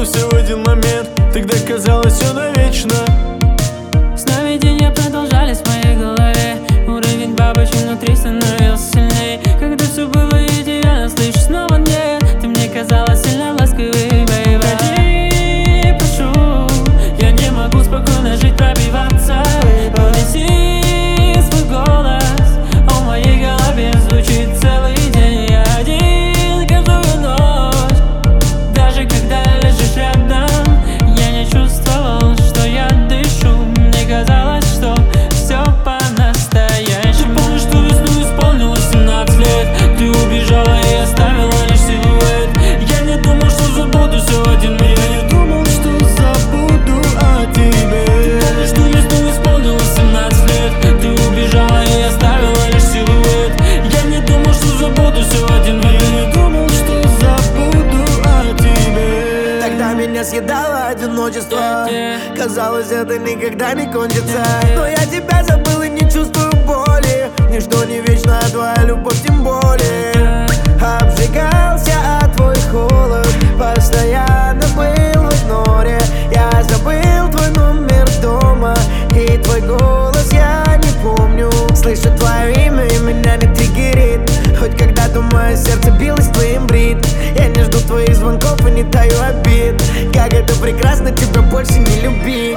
забудемся в один момент. Тогда казалось все навечно. Сновидения продолжались в моей голове. Уровень бабочек внутри становился сильней. Когда все было идеально, слышу снова нет. Ты мне казалась сильно ласковой, бэйба. Ходи, прошу, я не могу спокойно жить, пробиваться. Поднеси свой голос, а в моей голове звучит целый день. Я один каждую ночь. Даже когда лежишь рядом, я не чувствовал, что я дышу. Мне казалось, что все по-настоящему. Ты помнишь, что весну исполнилось 17 лет. Ты убежала и оставила лишь силуэт. Я не думал, что забуду все в один миг. Я не думал, что забуду о тебе. Ты помнишь, что весну исполнилось 17 лет. Ты убежала и оставила лишь силуэт. Я не думал, что забуду все в один миг. Я не думал, что забуду о тебе. Тогда меня съедало одиночество. Казалось, это никогда не кончится. Но я тебя забыл и не чувствую боли. Ничто не вечно, а твоя любовь тем более. Обжигался от твой холод, постоянно был в игноре. Я забыл твой номер дома и твой голос я не помню. Слышу твое имя и меня не триггерит. Хоть когда-то мое сердце билось твоим ритм. Я не жду твоих звонков и не таю обид. Как это прекрасно тебя больше не любить.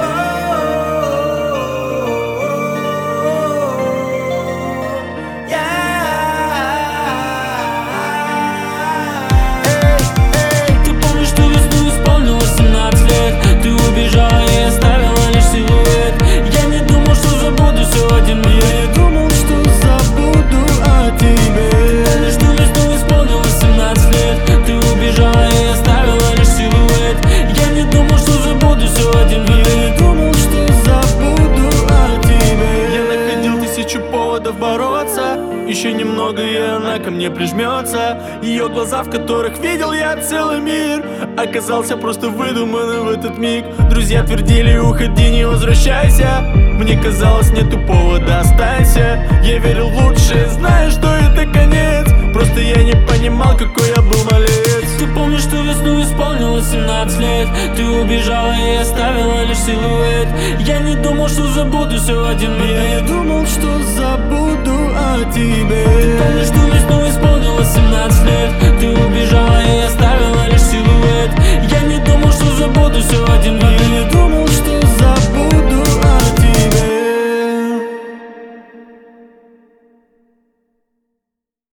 Ты помнишь, что весну исполнилось 17 лет. Ты убежала и оставила лишь силуэт. Я не думал, что забуду все в один миг. Я не думал, что забуду о тебе. Помнишь, что весну исполнилось 17 лет. Ты убежала и оставила лишь силуэт. Я не думал, что забуду все в один миг. Я не думал, что забуду о тебе. Я находил тысячу поводов бороться. Еще немного, и она ко мне прижмется. Ее глаза, в которых видел я целый мир, оказался просто выдуманным в этот миг. Друзья твердили: уходи, не возвращайся. Мне казалось, нету повода, останься. Я верил в лучшее, зная, что это конец. Просто я не понимал, какой я был малец. Ты помнишь, что весну исполнилось 17 лет. Ты убежала и оставила лишь силуэт. Я не думал, что забуду все в один миг. Я не думал, что забуду о тебе. Помнишь, что